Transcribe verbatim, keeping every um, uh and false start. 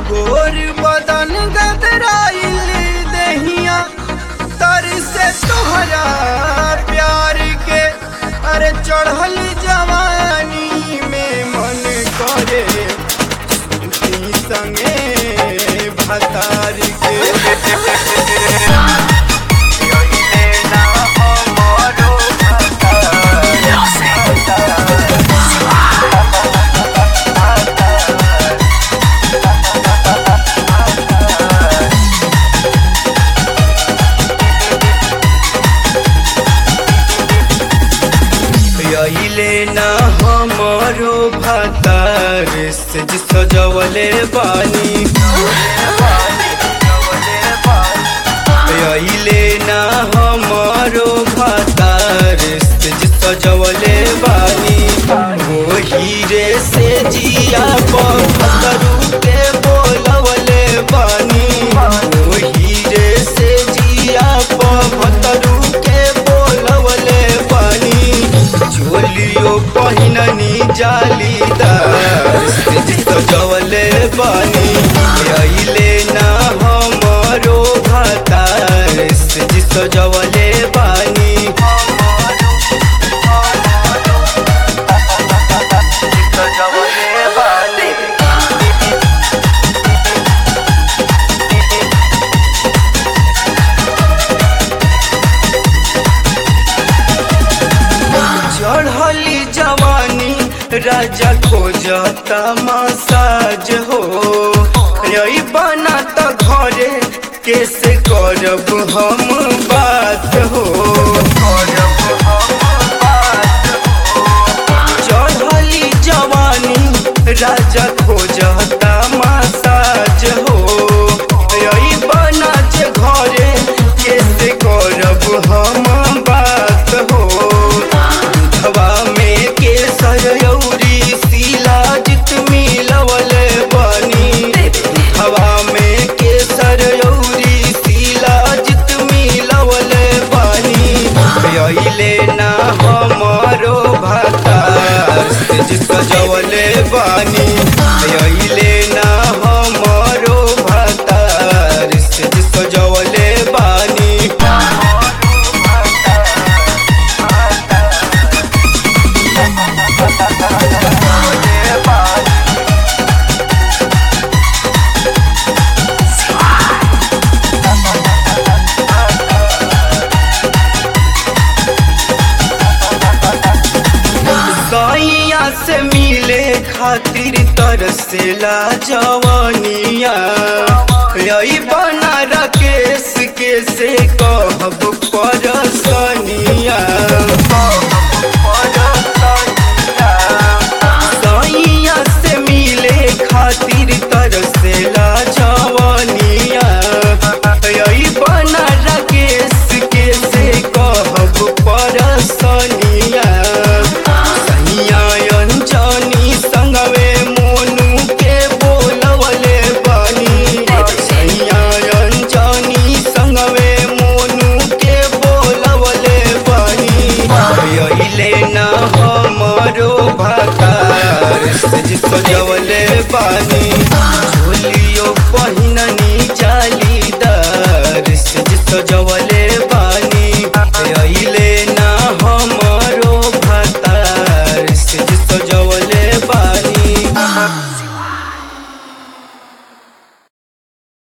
गोर बदन गदराइल दहिया तर से तोहरा प्यार के। अरे चढ़ल जवानी में मन करे सुती संगे भतार के। अइले ना हमारो भतार से सजवले बानी। अइले ना हमारो भतार से सजवले बानी। वो हीरे से जिया पत्थरू के बोलवले बानी। वो हीरे से जिया पत्थरू के बोलवले बानी। चोलियो पहिननी जालीदार सजवले बानी। अइले ना हमारो भतार से सजवले बानी। सजवले बानी। चढ़ली जवानी राजा खोजता मसाज हो। यही बना तो घरे कैसे करब हम बात हो। चढ़ली जवानी राजा खोजता मसाज हो। यही बना जे घरे कैसे करब हम बात हो। हवा में केसर यौरी शिलाजित मिलवले बानी। हवा में केसर यौरी शिलाजित मिलवले बानी। अइले ना हमारो भतार से सजवले बानी। अइले ना हमारो भतार से सजवले बानी। सैया से मिले खातिर तरसेला जवानिया। यही बना राकेश के से कहब परसनिया। सैया से मिले खातिर तरसेला जवानिया। यही बना राकेश के से कहब परसनिया। अंजनी संगवे मोनू के बोलवले बानी। अंजनी संगवे मोनू के बोलवले बानी। अइले ना हमारो भतार से सजवले